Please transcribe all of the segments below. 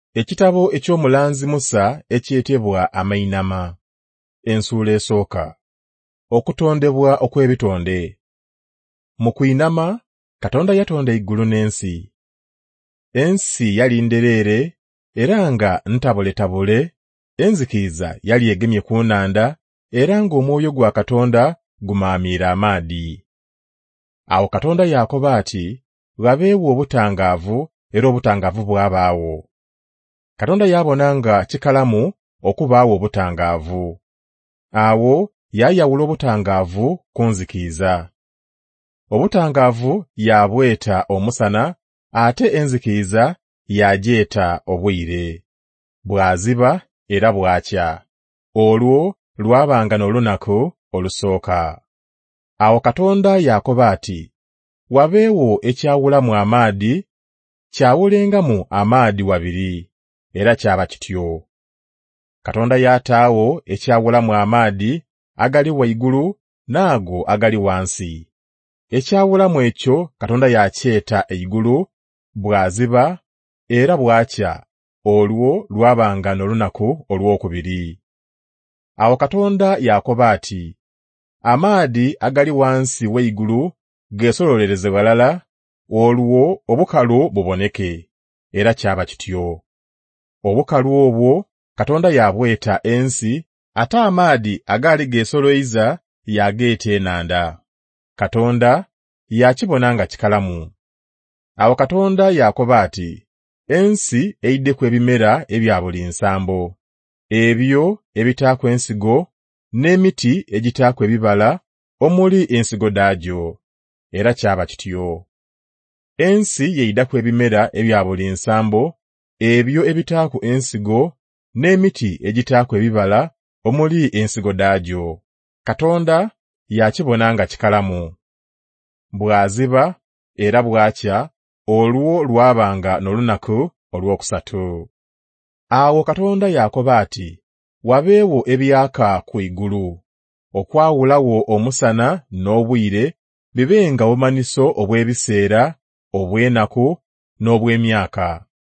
Ekitabo eky'omulanzi Musa ekyetebwa Amainama. Ensuula esooka. Okutondebwa okw'ebitonde. Mu kwinama, Katonda yatonda eggulu n'ensi. Ensi yali ndereere era nga ntabuletabule, enzikiriza yali egemye ku nnanda era ng'omwoyo gwa Katonda gumaamiira amaadi. Awo Katonda y'akoba ati, wabeewo obutangaavu, era obutangaavu bwabaawo. Katonda y'abona nga kikalamu okubaawo obutangaavu. Awo yayawula obutangaavu ku nzikiriza. Obutangaavu yabweta omusana, ate enzikiriza yagyeta obwire. Bwaziba era bwakya. Olwo lwabanga n'olunaku olusooka. Awo Katonda y'akoba ati, wabeewo ekyawulamu amaadi, kyawulengamu amaadi wabiri, era kyaba kityo. Katonda y'ataawo ekyawulamu amaadi agali waigulu n'ago agali wansi. Ekyawulamu ekyo Katonda y'akyeta eigulu, bwaziba era bwakya. Olwo lwabanga n'olunaku olwokubiri. Awo Katonda y'akoba ati, amaadi agali wansi w'eigulu geesololereze walala, olwo obukalu buboneke, era kyaba kityo. Obukalu obwo Katonda y'abweta ensi, ate amaadi agali geesoloiza yageeta ennanda. Katonda y'akibona nga kikalamu. Awo Katonda y'akoba ati, ensi eyiddeko ebimera ebya buli nsambo, ebyo ebitaako ensigo, n'emiti egitaako ebibala omuli ensigo daagyo, era kyaba kityo. Ensi yeyiddako ebimera ebya buli nsambo, ebyo ebitaako ensigo, n'emiti egitaako ebibala omuli ensigo daagyo. Katonda y'akibona nga kikalamu. Bwaziba era bwakya, olwo lwabanga n'olunaku olwokusatu. Awo Katonda y'akoba ati, wabeewo ebyaka ku igulu, okwawulawo omusana n'obwire, bibenga obumanyiso obw'ebiseera, obw'enaku, n'obw'emyaka.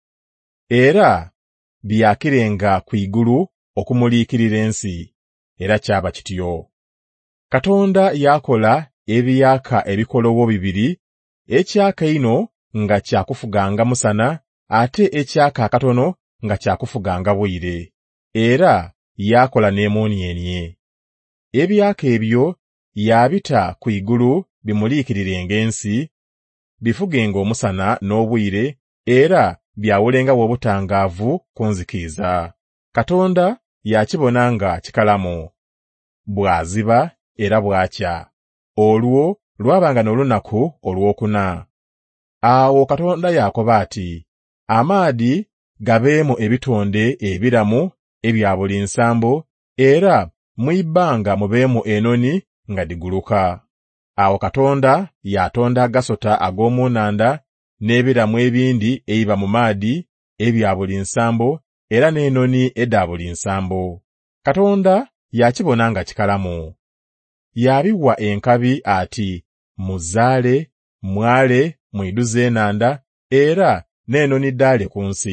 Era byakirenga ku igulu okumuliikirira ensi, era kyaba kityo. Katonda y'akola ebyaka ebikolowo bibiri, ekyaka eno nga kyakufuganga musana, ate ekyaka akatono nga kyakufuganga bwire, era y'akola n'emunyeenye. Ebyaka ebyo yabita ku igulu bimuliikirirenga ensi, bifugenga omusana n'obwire, era byawulengawo obutangaavu ku nzikiriza. Katonda y'akibona nga kikalamu. Bwaziba era bwakya. Olwo lwabanga n'olunaku olwokuna. Awo Katonda y'akoba ati, amaadi gabeemu ebitonde ebiramu ebya buli nsambo, era mu ibbanga mubeemu enoni nga diguluka. Awo Katonda y'atonda agasota ag'omu nnanda n'ebiramu ebindi ebiba mu maadi ebya buli nsambo, era n'enoni eda buli nsambo. Katonda y'akibona nga kikalamu. Yabiwa enkabi ati, muzaale, mwale, mwiduze ennanda, era n'enoni ddaale ku nsi.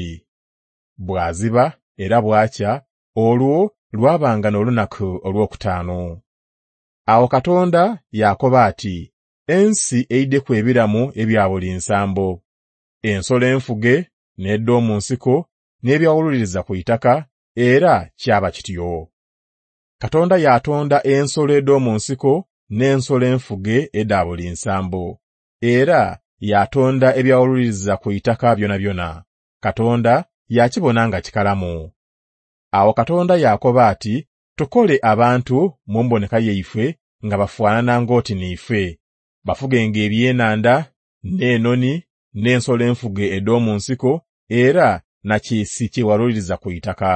Bwaziba era bwakya, olwo lwabanga n'olunaku olwokutaano. Awo Katonda y'akoba ati, ensi eyiddeku ebiramu ebya buli nsambo, ensolo enfuge, n'eddoomu nsiko, n'ebyawululiriza ku itaka, era kyaba kityo. Katonda y'atonda ensolo eddoomu nsiko n'ensolo enfuge eda buli nsambo, era y'atonda ebyawululiriza ku itaka byona byona. Katonda y'akibona nga kikalamu. Awo Katonda y'akoba ati, tukole abantu mu mboneka yaife nga bafaanana ng'oti naife, bafugenga eby'ennanda, n'enoni, n'ensolo enfuge eddoomu nsiko, era na kiisi kyewaluliriza ku itaka.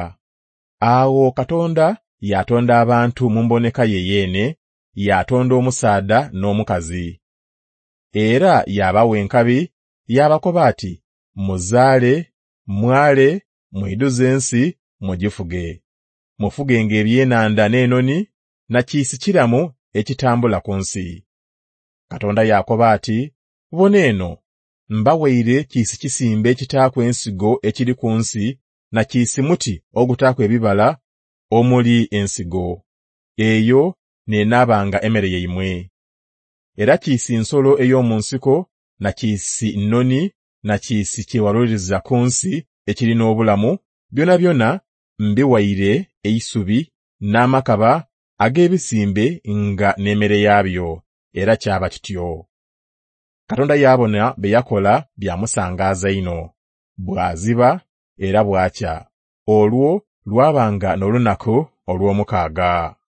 Awo Katonda y'atonda abantu mu mboneka ye yeene, y'atonda omusaada n'omukazi. Era y'abawa enkabi, y'abakoba ati, muzaale, mwale, mwiduze ensi, mugifuge. Mufugenga eby'ennanda n'enoni, na kiisi kiramu ekitambula ku nsi. Katonda y'akoba ati, bona eno, mbaweire kiisi kisimba ekitaako ensigo ekiri ku nsi, na kiisi muti ogutaako ebibala omuli ensigo. Eyo neenaabanga emmere yammwe. Era kiisi nsolo ey'omu nsiko, na kiisi nnoni, na kiisi kyewaluliriza ku nsi ekirina obulamu, byonna byonna mbiwaire eisubi n'amakaba ag'ebisimbe nga n'emmere yaabyo, era kyaba kityo. Katonda y'abona be yakola byamusangaaza ino. Bwaziba era bwakya. Olwo lwabanga n'olunaku olw'omukaaga.